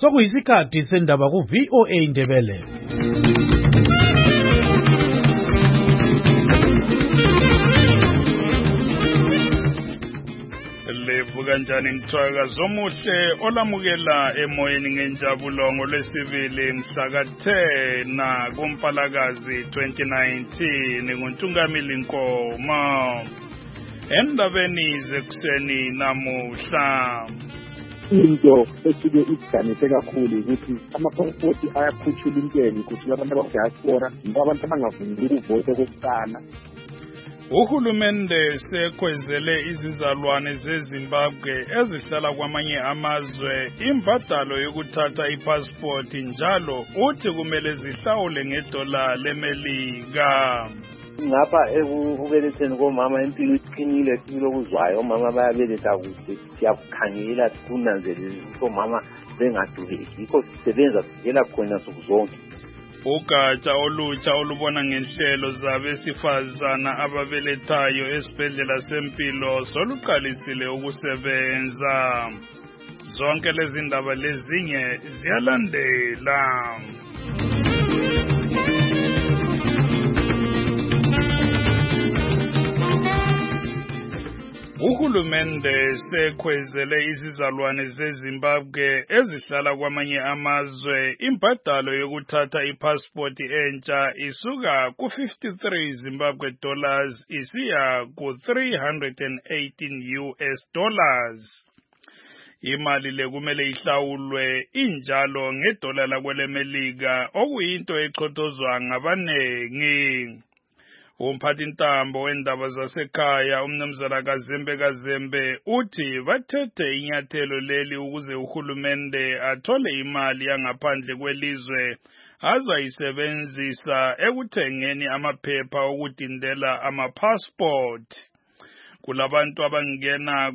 Sokuyisikhathi sendaba ku-VOA Indebele. Levu kanjani mthwakazi omuhle olamukela emoyeni ngenjabulo ngolwesibili mhla ka-10 kuMpalakazi 2019 nguNtungamili Nkomo. Endabeni zekuseni namuhla, into esuke isiganise kakhulu ukuthi amapasipoti ayakhushula intengo ukuthi abantu abadiaspora abantu abangavumi ukuvota kokuqala. Uhulumende sekwezele izizalwane zeZimbabwe ezihlala kwamanye amazwe imbadalo yokuthatha ipassport njalo uthi kumele zihlawule ngedola lemelika. Ngapha ekubeletheni komama impilo iqinile sibilo kuzwayo omama bayabeletha kuhle siyakukhangela sikunanzelele ukuthi omama bengadubeki yikho sisebenza sivela khona sokuzonke. Ugatsha olutsha olubona ngenhlelo zabesifazana ababelethayo esibhedlela sempilo soluqalisile ukusebenza. Zonke lezi ndaba lezinye ziyalandela. Uhulumende sekwezele izizalwane zeZimbabwe ezihlala kwamanye amazwe imbadalo yokuthatha ipassport entsha isuka ku-53 Zimbabwe dollars isiya ku-318 US dollars. Imali le kumele ihlawulwe injalo ngedola lakwelemelika okuyinto echothozwa ngabanengi. Umphathintambo wendaba zasekhaya umnumzana Kazembe uthi bathethe inyathelo leli ukuze uhulumende athole imali yangaphandle kwelizwe azayisebenzisa ekuthengeni amaphepha okudindela amapassport. Kulabantu abangena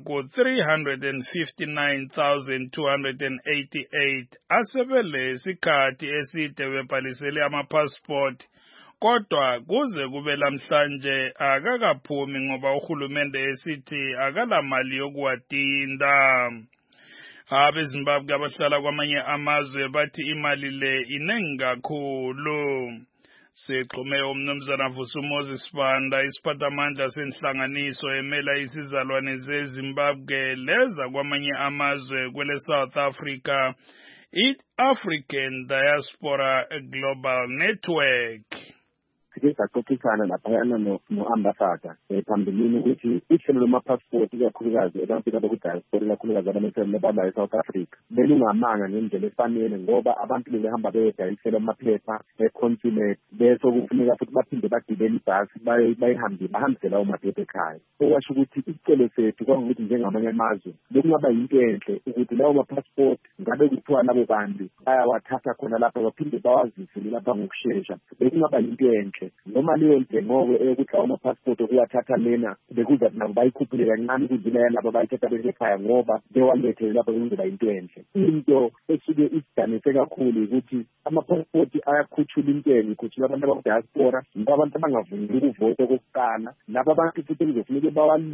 ku-359,288 asebele isikhathi eside bebhalisele amapassport. Kodwa kuze kube lamhlanje akakaphumi ngoba uhulumende esithi akalamali yokuwadinda. AbeZimbabwe abahlala kwamanye amazwe bathi imali le inengi kakhulu. Sixhume umnumzana Vusi Banda isiphathamandla senhlanganiso emela isizalwane zeZimbabwe leza kwamanye amazwe kwele South Africa, i-African Diaspora Global Network. Sike saxoxisana laphayana no-ambassador phambilini ukuthi uhlelo lwamapassport ikakhulukazi ebantwini abakwidiaspora ikakhulukazi abanayo eSouth Africa belungamanga ngendlela efanele ngoba abantu bebehamba beyodayisela amaphepha e-consulate bese kufuneka futhi baphinde bagibele ibhasi bahambise lawo maphepha ekhaya. Okwasho ukuthi isicelo sethu kwakuthi njengamanye amazwe bekungaba yinto enhle ukuthi lawo mapassport ngabe kuthiwa labo bantu bayawathatha khona lapha baphinde bawazise lapha ngokushesha. Bekungaba yinto enhle noma leyo ntengo ukuthi lawo mapassport okuwathatha lena bekuza nabo bayikhuphule kancane ukudlula yalabo bayithatha besekhaya ngoba bewalethele lapha kungoba yinto enhle. Into esuke isiganise kakhulu ukuthi amapassport ayakhushula intengo ikhushula abantu abadiaspora abantu abangavumi ukuvota kokuqala. Laba bantu futhi kuzofuneka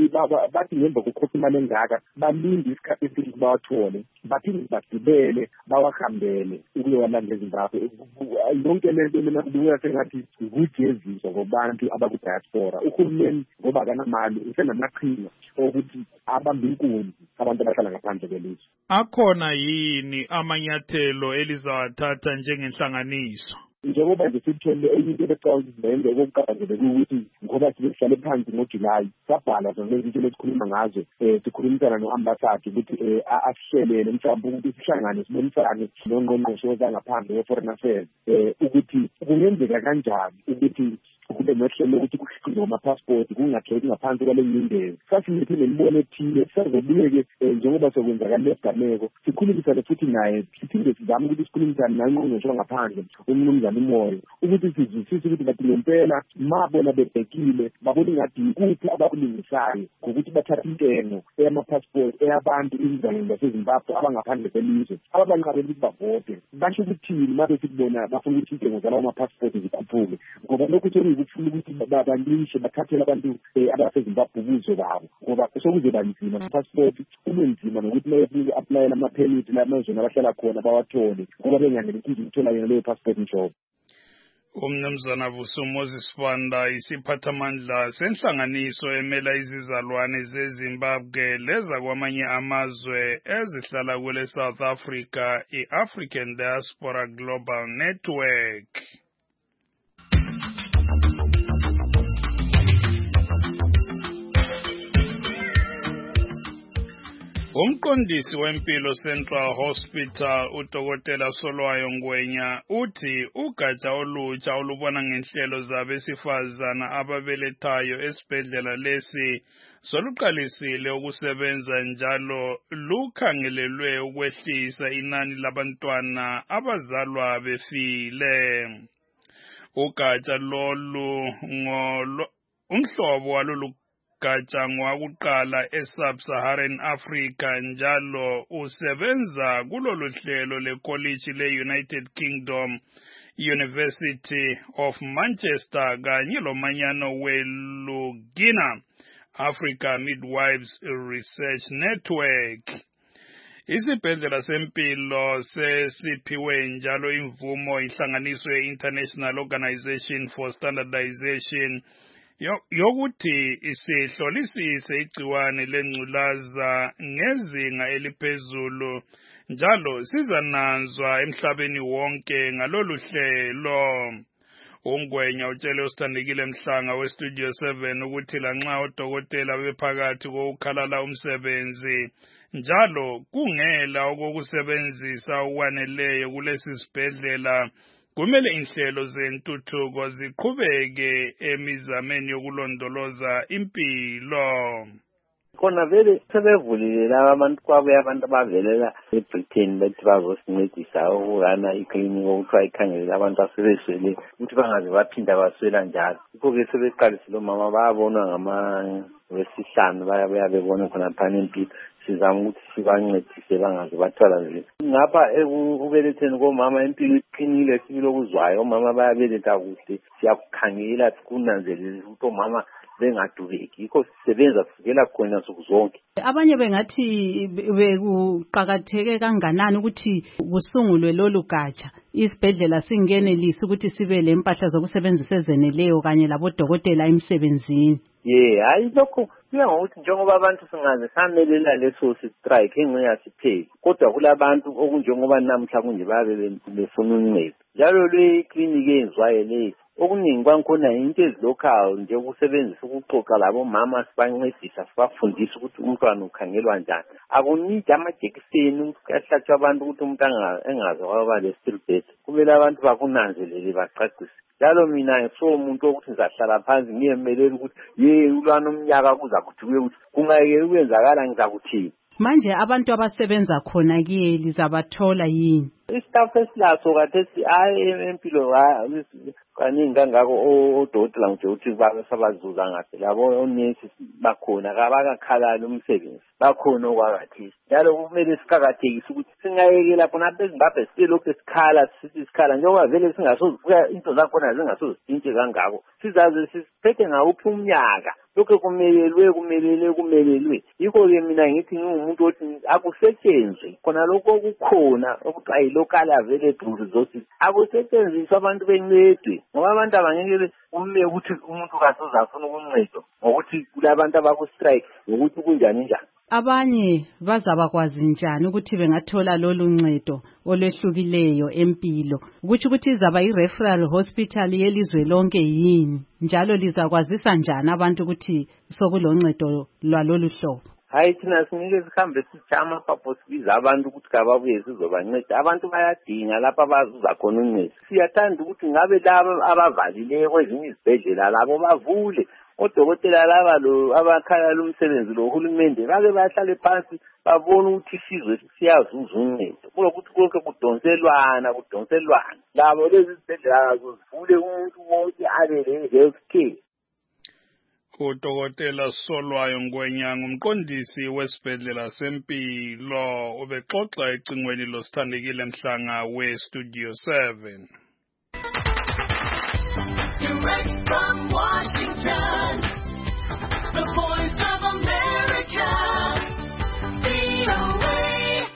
bathi ngemva kokukhokha imali engaka balinde isikhathi eside bawathole baphinde bagibele bawahambele ukuyowalandela eZimbabwe. Yonke lento mina kubuya sengathi ukujeziswa kwabantu abakudiaspora. Uhulumeni ngoba akanamali usenamaqhinga ukuthi abambe inkunzi abantu abahlala ngaphandle kwelizwe. Akhona yini amanyathelo elizawathatha njengenhlanganiso? Njengoba nje sithole into ebecawuthi sizenze okokuqala nje bekuthi ngoba sihlale phansi ngoJulayi sabhala zonke izinto esikhuluma ngazo sikhulumisana no-ambassador ukuthi asihlelele mhlawumbe ukuthi sihlangane sibonisane nongqongqoshe wezangaphandle we-foreign affairs ukuthi kungenzeka kanjani ukuthi kube nohlelo ukuthi kuhluthwe amapassport kungakhethi ngaphansi kwale nyindezi. Sasilethe nemibono ethile sazobuye-ke njengoba sokwenzakala lesigameko sikhulumisane futhi naye siphinde sizame ukuthi sikhulumisane naye ungqongqoshe wangaphandle umnumzana Umoyo ukuthi sizwisise ukuthi bathi ngempela mabona bebhekile babona ingathi yikuphi abakulungisayo ngokuthi bathathe intengo eyamapassport eyabantu izizalwane zaseZimbabwe abangaphandle kwelizwe ababanqabela ukuthi bavote. Basho ukuthini mabe sikubona bafuna ukuthi intengo zalawo mapassport zikhuphuke ngoba lokhu ukuthi ukuthi babanishe bathathele abantu abaseZimbabwe ubuzo babo ngoba sokuze banzima passport kubenzima nokuthi apply ama permit lamazwe abahlala khona bawathole ngoba benganelisi ukuthola yona leyo passport njobo. Umnumzana Vuso Moses Fanda isiphathamandla senhlanganiso emela izizalwane zeZimbabwe leza kwamanye amazwe ezihlala kule South Africa i-African Diaspora Global Network. Umqondisi wempilo Central Hospital uDokotela Solwayo Ngwenya uthi ugatsha olutsha olubona ngenhlelo zabesifazana ababelethayo esibhedlela lesi soluqalisile ukusebenza njalo lukhangelelwe ukwehlisa inani labantwana abazalwa befile. Ugatsha lolu umhlobo walolu gatsha ngwakuqala eSub-Saharan Africa njalo usebenza kulolu hlelo lekoliji le-United Kingdom University of Manchester kanye lomanyano weLugina Africa Midwives Research Network. Isibhedlela sempilo sesiphiwe njalo imvumo inhlanganiso ye-International Organization for Standardization yokuthi isihlolisise igciwane lengculaza ngezinga eliphezulu njalo sizananzwa emhlabeni wonke ngalolu hlelo. Ungwenya utshele uSithandekile Mhlanga weStudio 7 ukuthi lanxa odokotela bephakathi kokukhalala umsebenzi njalo kungela okokusebenzisa okwaneleyo kulesi sibhedlela, kumele inhlelo zentuthuko ziqhubeke emizameni yokulondoloza impilo. Khona vele sebevulile laba abantu kwabuye abantu abavelela eBritain bethi bazosincedisa ukugana iklinikhi okuthiwa ikhangelela abantu asebeswele ukuthi bangaze baphinda baswela njalo. Yikho-ke sebeqalisile omama bayabonwa ngamaWesihlanu bayabuya bebona khona phana empilo. Sizama ukuthi sibancedise bangaze bathwala nje. Ngapha ukubeletheni komama impilo iqinile sibili okuzwayo. Omama bayabeletha kuhle, siyakukhangela sikunanzelele ukuthi omama bengadubeki. Yikho sisebenza sivikela khona nsuku zonke. Abanye bengathi bekuqakatheke kanganani ukuthi kusungulwe lolu gatsha isibhedlela singenelisi ukuthi sibe lempahla zokusebenzisa ezeneleyo kanye labodokotela emsebenzini. Hayi lokho kuya ngokuthi njengoba abantu singaze samelela leso strike engiyasipheli kodwa kulabantu okunjengoba namhla kunje babe befuna uncedo. Njalo le clinic eyenzwayo le okuningi kwankhona into ezilocal nje ukusebenzisa ukuxoxa labo mama sibancedisa sibafundisa ukuthi umntwana ukhangelwa njani. Akunidi amajekiseni ukuhlatshwa abantu ukuthi umuntu engaze waba le-stillbirth. Kumele abantu bakunanzelele bacacise. Njalo mina ngisomuntu ukuthi ngizahlala phansi ngiyemelela ukuthi ulwana umnyaka kuza kuthi ukuthi kungeke ukwenzakala ngizakuthini. Manje abantu abasebenza khona kiye lizabathola yini? Istaff esilaso kathesi empilo kaningi kangako odokotela nje uthi basabazuza ngathi labo onesi bakhona kabakakhalala umsebenzi bakhona okwakathi. Njalo kumele siqhakathekise ukuthi singayekela khona beZimbabwe silokho esikhala isikhala njengoba vele singasozivuka into zakhona zingasozintshe kangako. Sizaze siphethe ngawuphi umnyaka lokho kumelelwe. Yikho-ke mina ngithi ngingumuntu othi akusetshenzwe khona lokho okukhona okuthiwa yi-local available resources akusetshenziswa abantu bencedwe ngoba abantu abangeke ume ukuthi umuntu kasoze afuna ukuncedo ngokuthi kulabantu abaku-strike ngokuthi kunjani njani. Abanye bazabakwazi njani ukuthi bengathola lolu ncedo olwehlukileyo empilo? Ukuthi izaba i-referral hospital yelizwe lonke yini? Njalo lizakwazisa njani abantu ukuthi sokuloncedo lwalolu hlobo? Hayi thina singeke sihambe sijama phapo sibiza abantu ukuthi kababuye sizobanceda. Abantu bayadinga lapha abazuza khona uncedo. Siyathanda ukuthi ngabe laba abavalileyo kwezinye izibhedlela labo bavule. Odokotela laba abakhala umsebenzi lo hulumende bake bahlale phansi babona ukuthi isizwe siyazuza uncedo. Kulokuthi konke kudonselwana. Labo lezi izibhedlela zivule umuntu wonke abe le-health care. UDokotela Solwayo Ngwenya ngumqondisi wesibhedlela sempilo ubexoxa ecingweni loSithandekile Mhlanga weStudio 7. Direct from Washington, the voice of America, VOA.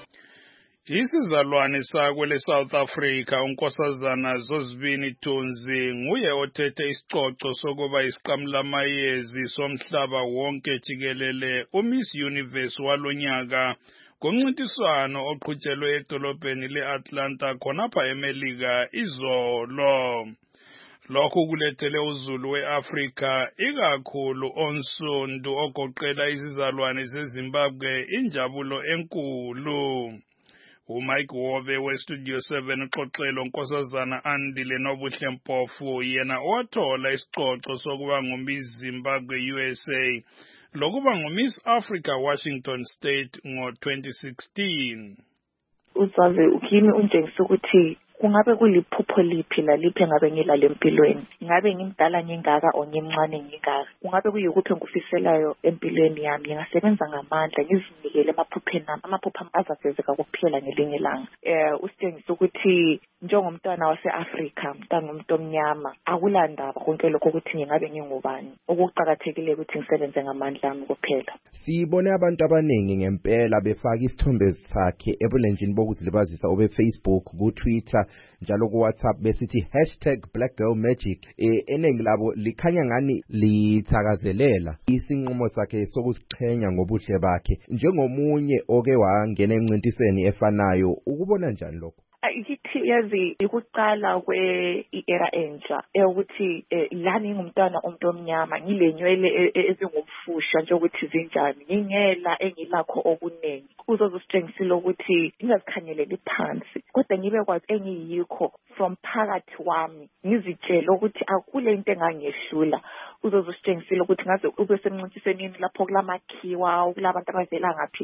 Isizalwane sakwele South Africa unkosazana Zozibini Tunzi nguye othethe isicoco sokuba isiqamulamayezi somhlaba wonke jikelele uMiss Universe walonyaka ngomncintiswano oqhutyelwe edolobheni leAtlanta khonapha eMelika izolo. Lokhu kulethele uzulu weAfrika ikakhulu onsundu ogoqela izizalwane zeZimbabwe injabulo enkulu. uMike Wove weStudio 7 uxoxelo nkosazana Andile Nobuhle Mpofu yena owathola isicoco sokuba nguMiss Zimbabwe USA lokuba nguMiss Africa Washington State ngo-2016. Uzabe ukimi unjengisa ukuthi kungabe kuliphupho liphi laliphi engabe ngilale empilweni, ngabe ngimdala ngingaka o ngimncane ngingaka, kungabe kuyikuphi engufiselayo empilweni yami, ngingasebenza ngamandla ngizinikele emaphupheni ami, amaphupho ami azafezeka kuphela ngelinye ilanga. Usitshengisa ukuthi njengomntwana wase-Afrika, umuntu omnyama, akulandaba konke lokho ukuthi ngingabe ngingubani, okuqakathekile ukuthi ngisebenze ngamandla ami kuphela. Sibone abantu abaningi ngempela befaka isithombe sakhe ebulenjini bokuzilibazisa obe-Facebook, ku-Twitter njalo ku-WhatsApp besithi #BlackGirlMagic. Eningi labo likhanya ngani lithakazelela isinqumo sakhe sokuziqhenya ngobuhle bakhe. Njengomunye oke wangena emncintisweni efanayo, ukubona njani lokho? Ikithi yazi ikuqala kwe-era entsha ukuthi lani ngumntwana umuntu omnyama ngilenywele ezingumfusha nje ukuthi zinjani ngingela engilakho okuningi uzozisitshengisile ukuthi ngingazikhangeleli phansi kodwa ngibe kwazi engiyikho from phakathi wami ngizitshela ukuthi akule into engangehlula uzozisitshengisile ukuthi ngaze ube semncintisweni lapho kulamakhiwa kulabantu abavela ngaphi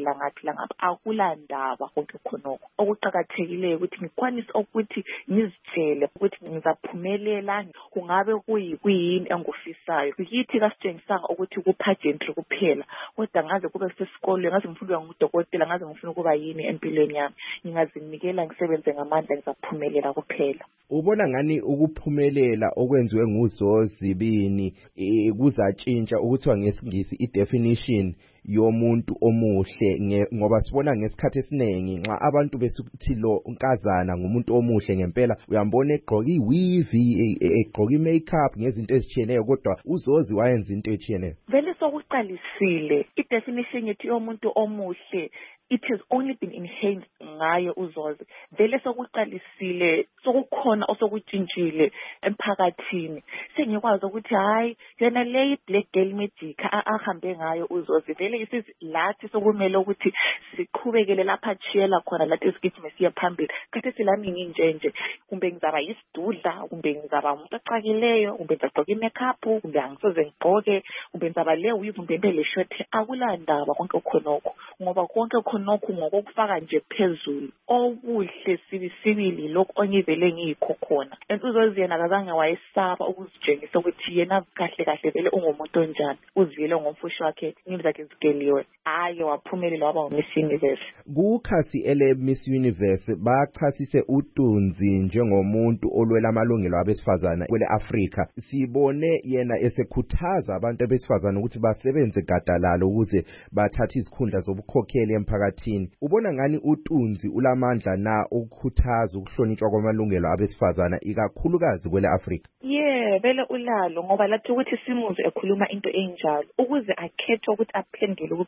akulandaba konke khonoko okuqhakathekileyo ukuthi ngikwanise ukuthi ngizitshele ukuthi ngizaphumelela kungabe kuyini engufisayo yithi kasitshengisanga ukuthi kupageantry kuphela kodwa ngaze kube sesikolweni ngaze ngifundwe ngudokotela ngaze ngifuna ukuba yini empilweni yami ngingazinikela ngisebenze ngamandla ngizaphumelela kuphela. Ubona ngani ukuphumelela okwenziwe nguZozibini kuzatshintsha ukuthiwa ngesingisi i-definition yomuntu omuhle ngoba sibona ngesikhathi esiningi nxa abantu besuthi lo unkazana ngumuntu omuhle ngempela uyambona egqoka iweave egqoka imakeup ngezinto ezitshiyeneyo kodwa uZozi wayenza into etshiyeneyo. Vele sokuqalisile i-definition yethi yomuntu omuhle it has only been enhanced ngayo uZozi vele sokuqalisile sokukhona osokutshintshile emphakathini sengikwazi ukuthi hayi yena le Black Girl Magic ahambe ngayo uZozi vele isilathi sokumele ukuthi siqhubekele lapha chiyela khona lathi esigijime siya phambili kade silami nginjenje kumbe ngizaba isidudla kumbe ngizaba umuntu ocakileyo kumbe ngizagqoka imakeup kumbe angisoze ngigqoke kumbe ngizaba le weave kumbe le short akulandaba konke khonokho ngoba konke khonokho ngokufaka nje phezulu obuhle sibili lokho ongivele ngikho khona uZozi yena akazange wayesaba ukuzitshengisa ukuthi yena kahle vele ungumuntu onjani uzivile ngomfushi wakhe ngimzakhe zigeliwe hayi waphumelela waba uMiss Universe. Kukhasi ele Miss Universe bachasise uTunzi njengomuntu olwela amalungelo abesifazana kwele Afrika. Sibone yena esekhuthaza abantu abesifazana ukuthi basebenze gadalalo ukuze bathathe izikhundla zobukhokheli emphakathini. Ubona ngani uTunzi ulamandla na ukukhuthaza ukuhlonishwa kwamalungelo abesifazana ikakhulukazi kwele Afrika? Vele ulalo ngoba lathi ukuthi simuzwe ekhuluma into enjalo ukuze akhethe ukuthi aphendule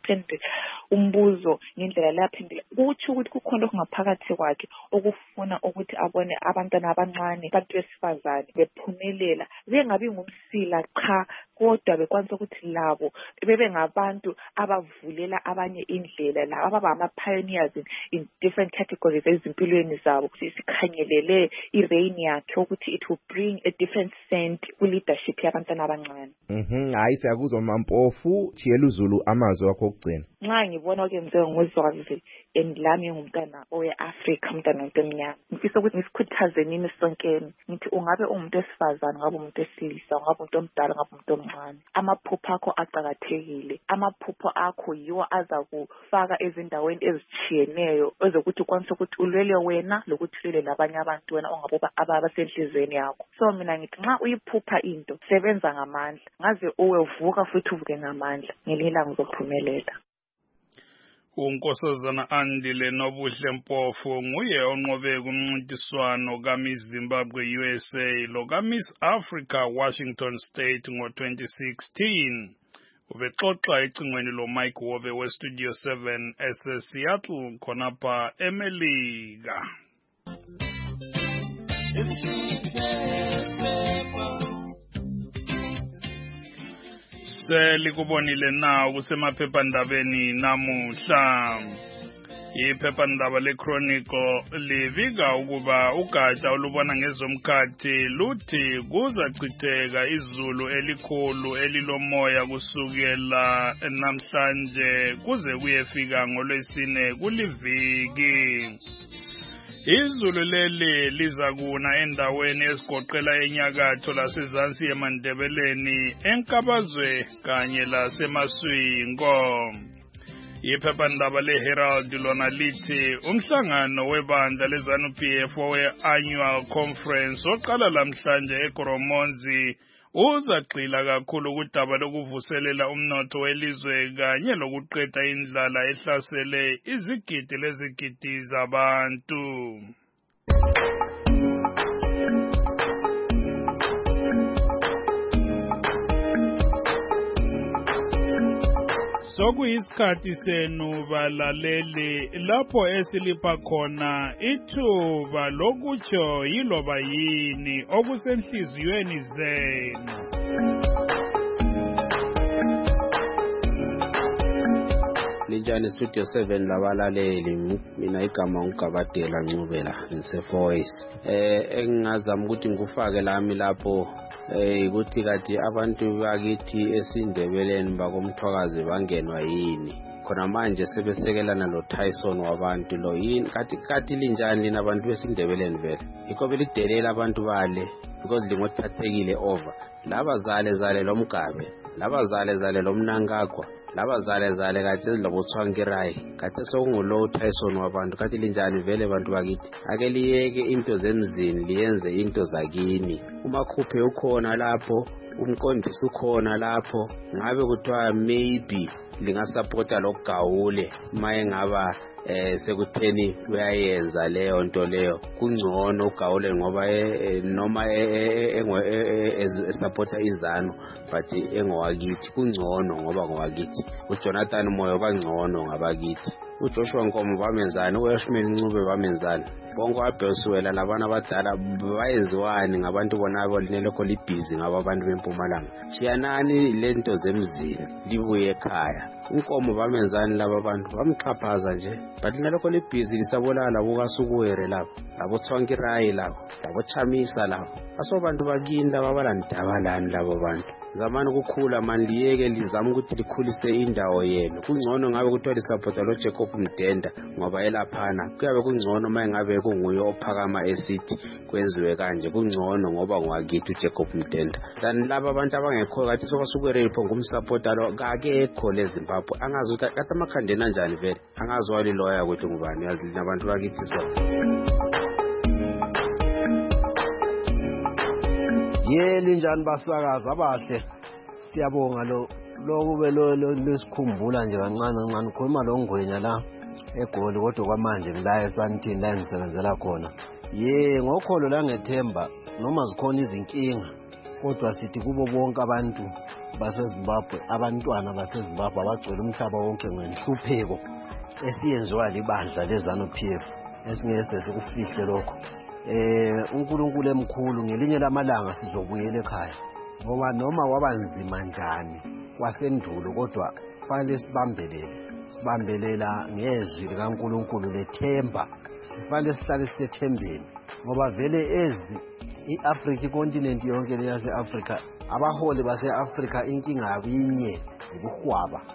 umbuzo ngendlela laphendula ukuthi kukhona okungaphakathi kwakhe okufuna ukuthi abone abantwana abancane abantu besifazane bephumelela bengabi ngumsila cha kodwa bekwanisa ukuthi labo bebe ngabantu abavulela abanye indlela labo ababa ama-pioneers in different categories ezimpilweni zabo sikhangelele i-reign yakhe ukuthi it will bring a different scent ku-leadership yabantwana abancane. Hayi siyakuzwa Mampofu chiyela uZulu amazwi akho okugcina. Nxa ngibona okwenziwe nguZozi and lami ngumntana owe-Afrika, umntana wonke emnyama. Ngifisa ukuthi ngisikhuthaze nini sonkeni ngithi ungabe umuntu esifazane, ngabe umuntu esilisa, ngabe umuntu omdala, ngabe umuntu omncane, amaphupho akho aqhakathekile. Amaphupho akho yiwo azakufaka ezindaweni ezitshiyeneyo ezokuthi ukwanise ukuthi ulwele wena lokuthi ulwele labanye abantu wena ongaboba abasenhlizweni yakho. So mina ngithi nxa uyiphupha into sebenza ngamandla, ngaze uvuka futhi uvuke ngamandla, ngelinye ilanga uzophumelela. uNkosazana Andile Nobuhle Mpofu nguye onqobe kumncintiswano kaMiss Zimbabwe USA lo kaMiss Africa Washington State ngo-2016. Ubexoxa ecingweni lo Mike Wove weStudio 7 eseSeattle khonapha eMelika. Selikubonile na kusemaphephandabeni namuhla. Iphephandaba leChronicle livika ukuba ugatsha olubona ngezomkhathi luthi kuzachitheka izulu elikhulu elilomoya kusukela namhlanje kuze kuyefika ngoLwesine kuliviki. Izulu leli lizakuna endaweni ezigoqela enyakatho lasezansi eMandebeleni, eNkabazwe kanye laseMaswingo. Iphephandaba leHerald lona lithi umhlangano webandla leZANU-PF we-Annual Conference oqala lamhlanje eGoromonzi uzagxila kakhulu kudaba lokuvuselela umnotho welizwe kanye lokuqeda indlala ehlasele izigidi lezigidi zabantu. Sokuyisikhathi senu balaleli lapho esilipha khona ithuba lokutsho yiloba yini okusenhliziyweni zenu. Linjani Studio 7 labalaleli, mina igama uGabadela Ncubela ngiseFoyce. Engingazama ukuthi ngikufake lami lapho ukuthi kati abantu bakithi esindebeleni bakomthwakazi bangenwa yini. Khona manje sebesekelana lo Tyson wabantu lo yini kati linjani lina abantu besindebeleni vele. Yikho belidelela abantu bale because lingothathekile over. Laba zale lomgabe, laba zale lomnankagwa, laba zale kati lobothwangirai, kati sokungulo Tyson wabantu kati linjani vele abantu bakithi. Ake liyeke into zemzini liyenze into zakini. Umakhuphe ukhona lapho, umqondisi ukhona lapho, ngabe kuthiwa maybe lingasupporta lokugawule maye ngaba sekutheni uyayenza leyo nto leyo kungcono ugawule ngoba noma supporta izanu but engowakithi kungcono ngoba ngowakithi. uJonathan Moyo bangcono ngabakithi, uJoshua Nkomo bamenzani, uYashmini Ncube bamenzani, bonke abhesiwela labana abadala bayenziwani ngabantu bonabo linelokho libhizi ngaba abantu beMpumalanga. Chiyanani lento zemzini libuye ekhaya. Unkomo bamenzani laba bantu bamxhaphaza nje but linelokho libhizi lisabona labo kasukuwere lapho, labo Thwangirai lapho, labo Chamisa lapho. Asobantu bakini laba balandaba labo bantu. Zamani ukukhula manje liyeke lizama ukuthi likhulise indawo yenu. Kungcono ngabe kuthiwa lisupporta lo Jacob Mdenda ngoba elaphana. Kuyabe kungcono maye ngabe kunguye ophakama esithi kwenziwe kanje. Kungcono ngoba ngwakithi uJacob Mdenda. Then laba abantu abangekho kathi sokwasukere lapho ngumsupporta lo akekho leZimbabwe. Angazi ukuthi kade amakhandena kanjani vele. Angazi wali lawyer kwethu ngubani yazi nabantu bakithi so. Linjani basakaza abahle, siyabonga lo kube lo lesikhumbula nje kancane khuluma lo ngwenya la eGoli kodwa kwamanje ngila eSandton la ngisebenzela khona. Ngokholo la ngethemba noma zikhona izinkinga kodwa sithi kubo bonke abantu baseZimbabwe, abantwana baseZimbabwe abagcwele umhlaba wonke ngenhlupheko esiyenziwa libandla leZANU-PF esingese sikufihle lokho. uNkulunkulu emkhulu ngelinye lamalanga sizobuyela ekhaya ngoba noma wabanzima njani kwasendulo kodwa fanele sibambelela ngezwi likaNkulunkulu lethemba. Sifanele sihlale sithembeni ngoba vele iAfrica icontinent yonke leyase-Africa abaholi base-Africa inkinga yabinye ubuhwaba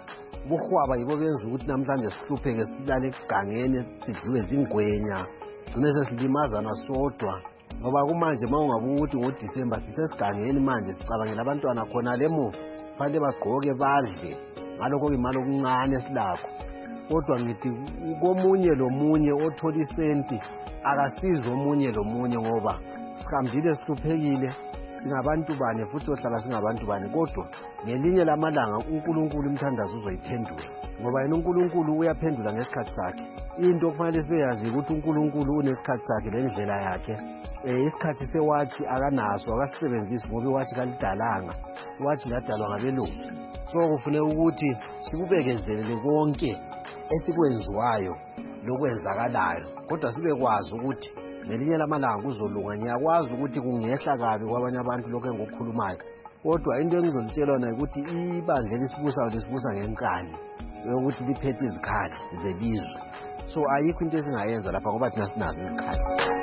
ubuhwaba yibo benza ukuthi namhlanje sihlupheke silale egangeni sidliwe zingwenya gcine sesilimazana sodwa ngoba kumanje uma ungabuka ukuthi ngoDisemba sisesigangeni manje sicabangela abantwana khona lemuva fanele bagqoke badle ngalokho imali okuncane silakho kodwa ngithi komunye lomunye othola isenti akasize omunye lomunye ngoba sihambile sihluphekile singabantu bane futhi ohlala singabantu bane kodwa ngelinye lamalanga uNkulunkulu imthandazo uzoyiphendula ngoba yena uNkulunkulu uyaphendula ngesikhathi sakhe into okufanele siyazi ukuthi uNkulunkulu unesikhathi sakhe lendlela yakhe isikhathi sewathi akanaso akasisebenzisi ngoba iwathi kalidalanga iwathi ladalwa ngabelungu so kufanele ukuthi sikubekezelele konke esikwenziwayo lokwenzakalayo kodwa sibekwazi ukuthi ngelinye lamalanga kuzolunga ngiyakwazi ukuthi kungehla kabi kwabanye abantu lokho engokukhulumayo kodwa into engizolitshela yona ukuthi ibandla lesibusayo lisibusa ngenkani yokuthi liphethe izikhali zelizwe so ayikho into esingayenza lapha ngoba thina sinazo izikhali.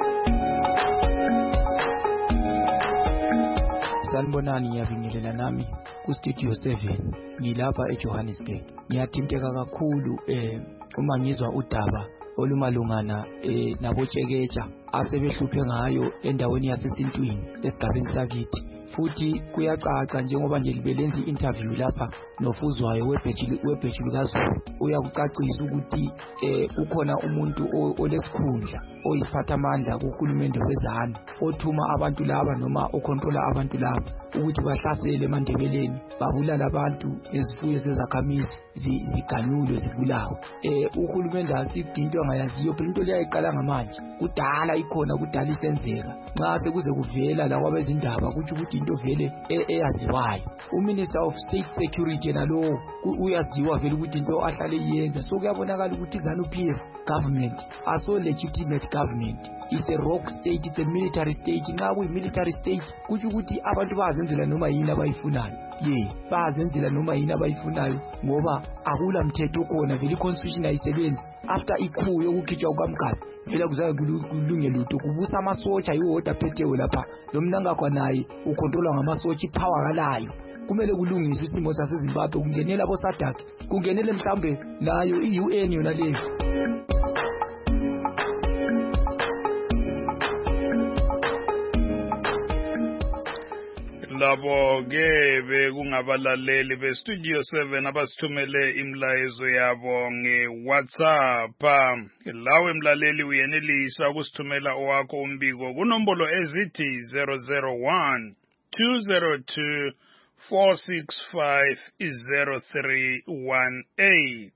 Sanibonani, ngiyabingelela nami ku-Studio 7 ngilapha eJohannesburg. Ngiyathinteka kakhulu uma ngizwa udaba olumalungana nabotsheketsha asebehluphe ngayo endaweni yasesintwini esigabeni sakithi. Futhi kuyacaca njengoba nje libelenza i-interview lapha nofuzwayo webheji likaZulu uyakucacisa ukuthi ukhona umuntu olesikhundla oyisiphathamandla kuhulumende wezana othuma abantu laba noma okontrola abantu laba ukuthi bahlasele eMandebeleni babulala abantu nezifuyo zezakhamizi ziganyulwe zibulawe. Uhulumende asikho into angayaziyo phela into leyayiqala ngamanje kudala ikhona kudala isenzeka nxa sekuze kuvela la kwabezindaba kuthi ukuthi into vele eyaziwayo. uMinister of State Security nalo uyaziwa vele ukuthi into ahlale yenza so kuyabonakala ukuthi iZANU-PF government aso legitimate government. It's a rogue state, it's a military state. Nxa kuyi-military state kuthi ukuthi abantu bazenzela noma yini abayifunayo. Bazenzela noma yini abayifunayo ngoba akula mthetho khona vele i-constitution ayisebenzi. After ikhu yokukhitshwa kukaMgabe vele kuzayo kulunge lutho kubusa amasotsha yiwodwa aphetheyo lapha lo mnangakho naye ukontrolwa ngamasotsha ipower kalayo. Kumele kulungiswe isimo saseZimbabwe kungenela boSADC kungenele mhlambe nayo i-UN yona leyo. Labo ke bekungabalaleli beStudio 7 abasithumele imlayezo yabo ngeWhatsApp. Lawe mlaleli uyenelisa ukusithumela owakho umbiko kunombolo ezithi 001 202 465 0318.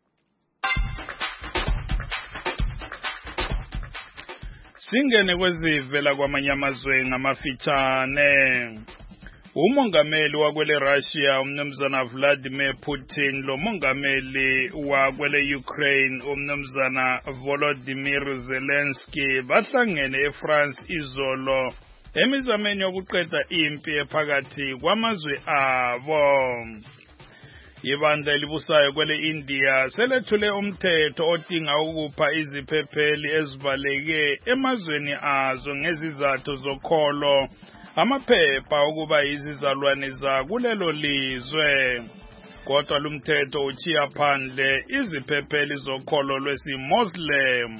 Singene kwezivela kwamanye amazwe ngamafitshane. Umongameli wakwele Russia umnumzana Vladimir Putin lo mongameli wakwele Ukraine umnumzana Volodymyr Zelensky bahlangene eFrance izolo emizameni yokuqeda impi ephakathi kwamazwe abo. Ibandla elibusayo kwele India selethule umthetho odinga ukupha iziphepheli ezibaleke emazweni azo ngezizathu zokholo amaphepha ukuba izizalwane zakulelo lizwe. Kodwa lumthetho uchiya phandle iziphepheli zokholo lwesi-Muslim.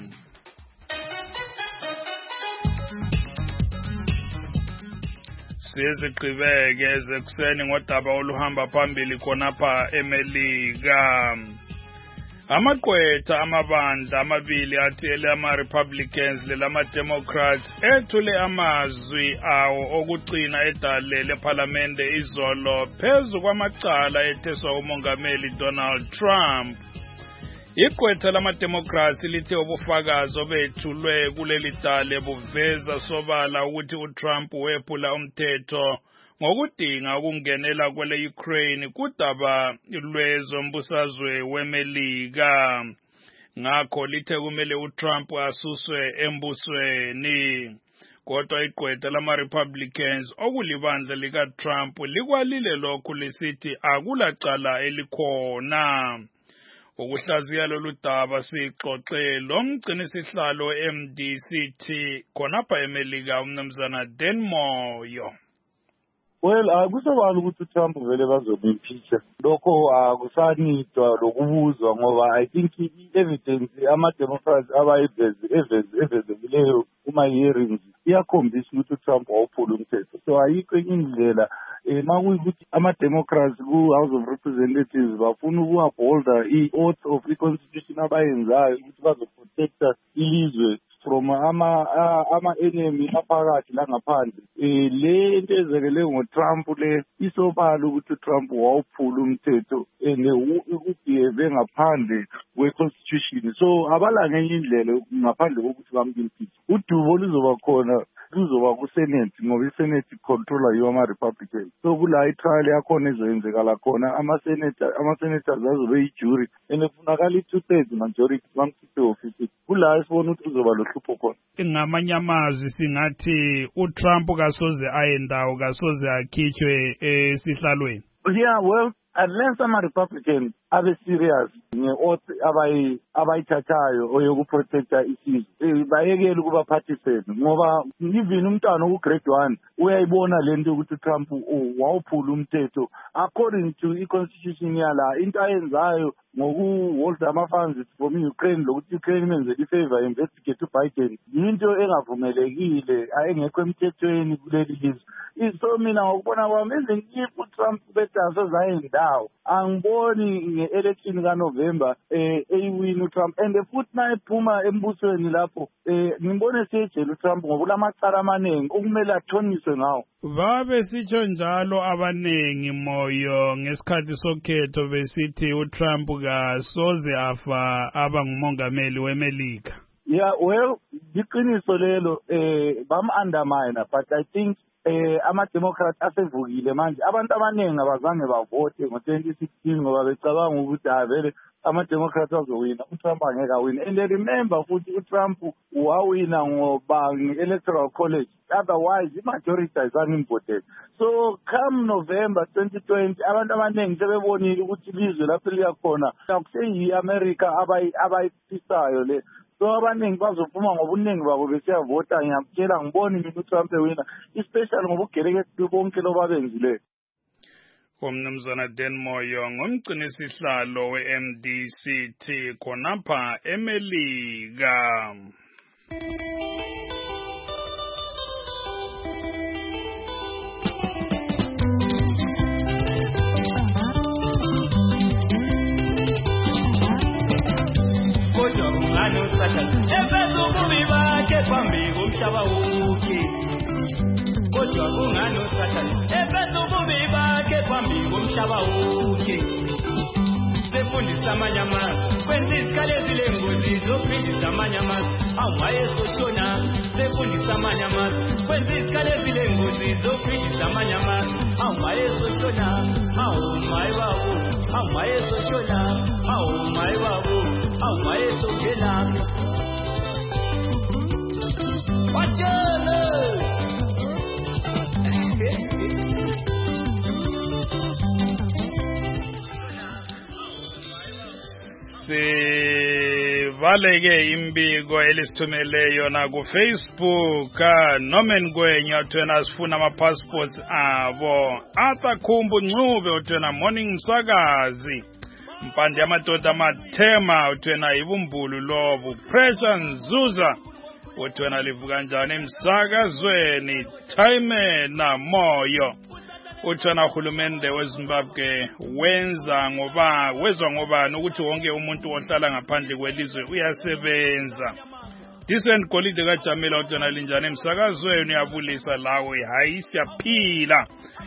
Siziqhubeke ezekuseni ngodaba oluhamba phambili khonapha eMelika. Amaqwetha amabandla amabili athi elama-Republicans lelama-Democrats ethule amazwi awo okugcina edale lephalamende izolo phezu kwamacala etheswa umongameli Donald Trump. Igqwetha lama-Democrats lithe ubufakazi obethulwe kuleli dale buveza sobala ukuthi uTrump wephula umthetho ngokudinga ukungenela kwele Ukraine kudaba lwezombusazwe weMelika. Ngakho lithe kumele uTrump asuswe embusweni. Kodwa igqwetha lama-Republicans okulibandla likaTrump likwalile lokhu lisithi akulacala elikhona. Ukuhlaziya lolu daba sixoxe lomgcinisihlalo we-MDCT khonapha eMelika umnumzana Dan Moyo. Well, akusobala ukuthi uTrump vele bazomimpeacha. Lokho akusanidwa lokubuzwa ngoba I think i-evidence ama-Democrats evezekileyo kuma-hearings iyakhombisa ukuthi uTrump wawuphula umthetho. So ayikho enye indlela makuyikuthi ama-Democrats ku-House of Representatives bafuna ukuwabolda i-oath of i-Constitution abayenzayo ukuthi bazoprotecta ilizwe from ama-enemy aphakathi langaphandle. Le into ezekele ngoTrump le isobala ukuthi uTrump wawuphula umthetho ukubhehave ngaphandle kwe-Constitution. So abala ngenye indlela ngaphandle kokuthi bamimpeach. Udubo luzoba khona kuzoba ku-Senate ngoba i-Senate icontrola yiwo ama-Republicans. So kula i-trial yakhona ezoyenzekala khona ama-senators azobe yi-jury and kufunakala i-2/3 majority bamkhiphe office. Kula isibona ukuthi kuzoba lohlupho khona. Ngamanye amazwi singathi uTrump kasoze ayendawo kasoze akhitshwe esihlalweni. Yeah, well, unless ama-Republicans abe serious nge-oath abayithathayo oyokuprotecta isizwe bayekele ukuba partisan ngoba even umntwana ku-grade 1 uyayibona lento ukuthi uTrump wawuphula umthetho according to i-constitution yala into ayenzayo ngokuholda ama-funds from Ukraine lokuthi Ukraine menzele ifavor investigate uBiden into engavumelekile engekho emthethweni kuleli lizwe. So mina ngokubona kwami if uTrump betaso zayendawo angiboni nge-election kaNovember eyiwin uTrump and futhi nayephuma embusweni lapho ngibone sejele uTrump ngoba kulamacala amaningi okumele athoniswe ngawo. Babe sitsho njalo abanengi moyo ngesikhathi sokhetho besithi uTrump kasoze afa aba ngumongameli weMelika. Yeah, well, iqiniso lelo bam-undermine but I think ama-Democrats asevukile manje abantu abaningi abazange bavote ngo-2016 ngoba becabanga ukuthi vele ama-Democrats azowina uTrump angeke awine and remember futhi uTrump wawina ngoba nge-electoral college otherwise i-majority ayizange imvoted. So come November 2020 abantu abaningi sebebonile ukuthi ilizwe lapho liyakhona akuseyi-America abayifisayo le. So abaningi bazophuma ngobuningi babo besiyavota ngiyakutshela ngiboni mina uTrump ewina especially ngoba ugeleke bonke lobabenzileyo. Umnumzana Dan Moyo ngumgcinisihlalo we-MDCT khonapha eMelika. Kodwa kungani usathane ebese ububi bakhe phambi komhlaba wonke sefundisa amanye amazwi kwenza izikhali ezilengozi zophindisa amanye amazwi awayesoshona sefundisa amanye amazwi kwenza izikhali ezilengozi zophindisa amanye amazwi awayesoshona mayi babo awayesoshona mayi babo awayesongena wajele sivaleke imbiko elisithumeleyo na ku-Facebook Norman Ngwenya uthwena sifuna ama-passports abo Arthur Khumbu Ncube uthwena morning msakazi Mpande yamadoda amathema uthwena ibumbulu lobu Pressure Nzuza uthwena livuka kanjani emsakazweni Time na Moyo uthwena uhulumende weZimbabwe wezwa ngobani ukuthi wonke umuntu ohlala ngaphandle kwelizwe uyasebenza. Decent Golide kaJamila uthwena linjani emsakazweni uyabulisa lawe hayi siyaphila.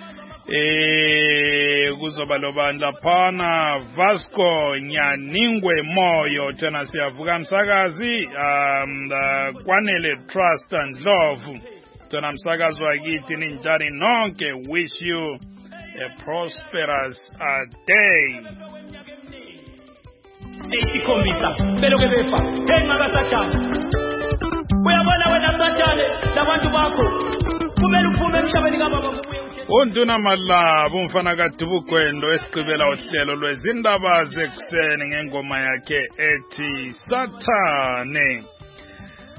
Kuzoba lobandla phana Vasco Nyaningwe Moyo uthwena siyavuka msakazi kwanele Trust and Love Tona msakazi wakithi ninjani nonke wish you a prosperous day. Ikhombisa belo kebefa engakasathana uyabona wena mthatshane labantu bakho kumele uphume emhlabeni kababa Unduna Malabo umfana kaDubugwendo esigqibela uhlelo lwezindaba zekuseni ngengoma yakhe ethi Sathane.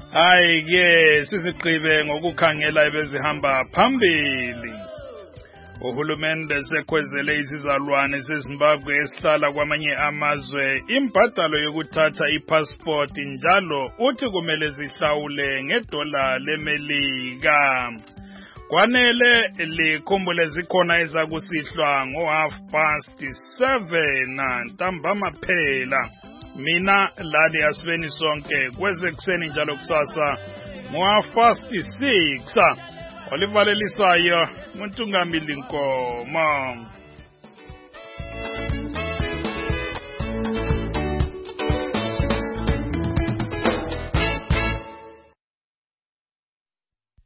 Hayi-ke sizigqibe ngokukhangela ebezihamba phambili. Uhulumende sekhwezele izizalwane zeZimbabwe esihlala kwamanye amazwe imbadalo yokuthatha ipassport njalo uthi kumele zihlawule $1 leMelika. Kwanele likhumbule zikhona ezakusihlwa ngo7:30 ntambama phela. Mina lali asibeni sonke kwezekuseni njalo kusasa ngo6:30. Olivalelisayo umuntu ngamili inkomo.